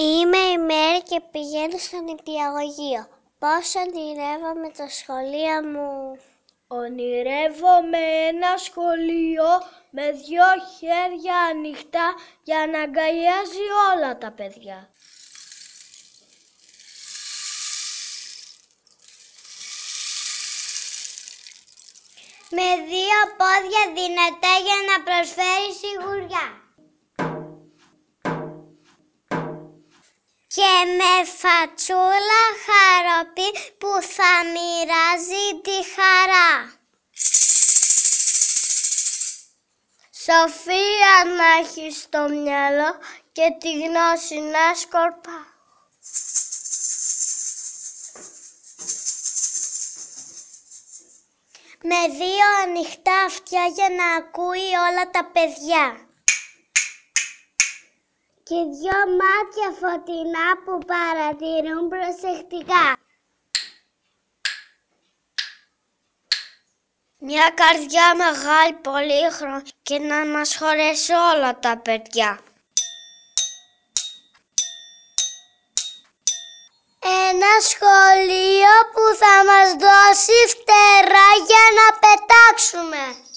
Είμαι η Μέρη και πηγαίνω στο νηπιαγωγείο. Πώς ονειρεύομαι το σχολείο μου? Ονειρεύομαι ένα σχολείο με 2 χέρια ανοιχτά για να αγκαλιάζει όλα τα παιδιά. Με 2 πόδια δυνατά για να προσφέρει σιγουριά. Και με φατσούλα χαροπή που θα μοιράζει τη χαρά. Σοφία να έχει στο μυαλό και τη γνώση να σκορπά. Με 2 ανοιχτά αυτιά για να ακούει όλα τα παιδιά. Και 2 μάτια φωτεινά που παρατηρούν προσεκτικά. Μια καρδιά μεγάλη πολύχρωμη και να μας χωρέσει όλα τα παιδιά. Ένα σχολείο που θα μας δώσει φτερά για να πετάξουμε.